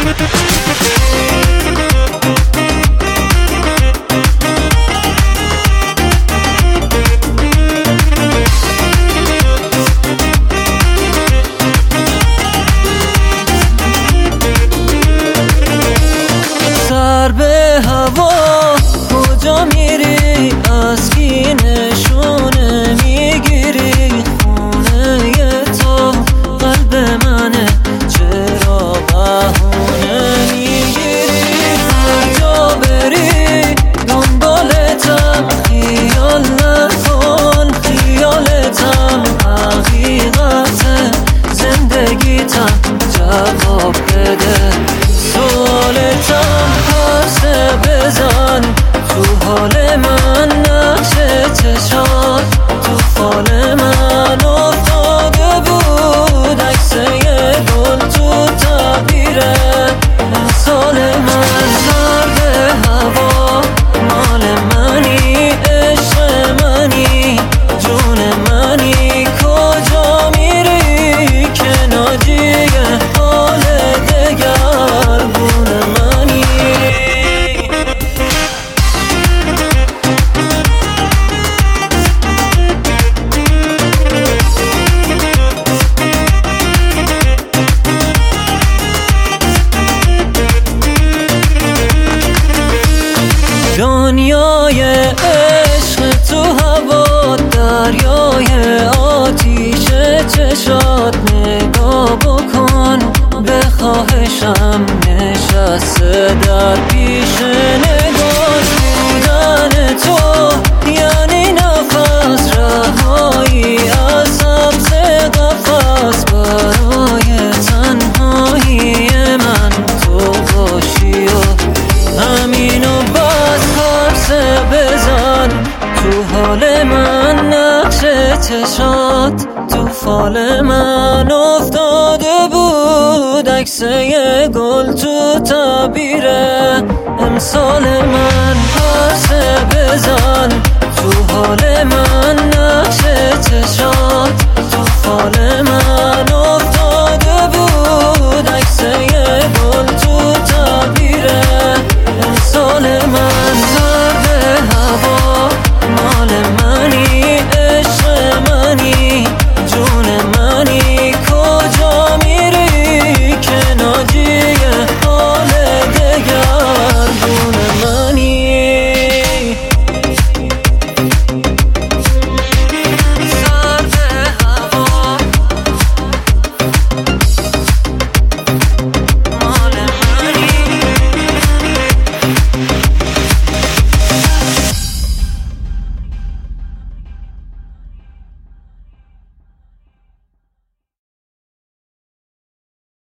سر به هوا کجا میری؟ از کی نشونه میگیری؟ خونه تو قلب منه، چرا بهونه میگیری؟ هر جا بری دنبالتم، خیال نکن خیالتم حقیقت زندگیتم، جواب بده سوالتم. پرسه بزن تو حال من، نقش چشات تو فال من افتاده بود، عکس یه گل تو تعبیره امسال من. سر به هوا مال منی، عشق منی، جون منی، کجا میری که ناجی حال دگرگون منی؟ دنیای عشق تو هوا، دریای آتیش چشات، نگاه بکن به خواهشم نشسته در پیش نگاه. بودن تو یعنی نفس، رهایی از سبز قفس، برای تنهایی من تو باشی و همینو بس. پرسه بزن تو حال من، نقش چشات تو فال من افتاده بود، عکس یه گل تو تعبیره امسال من. پرسه بزن تو حال من، نقش چشات تو فال من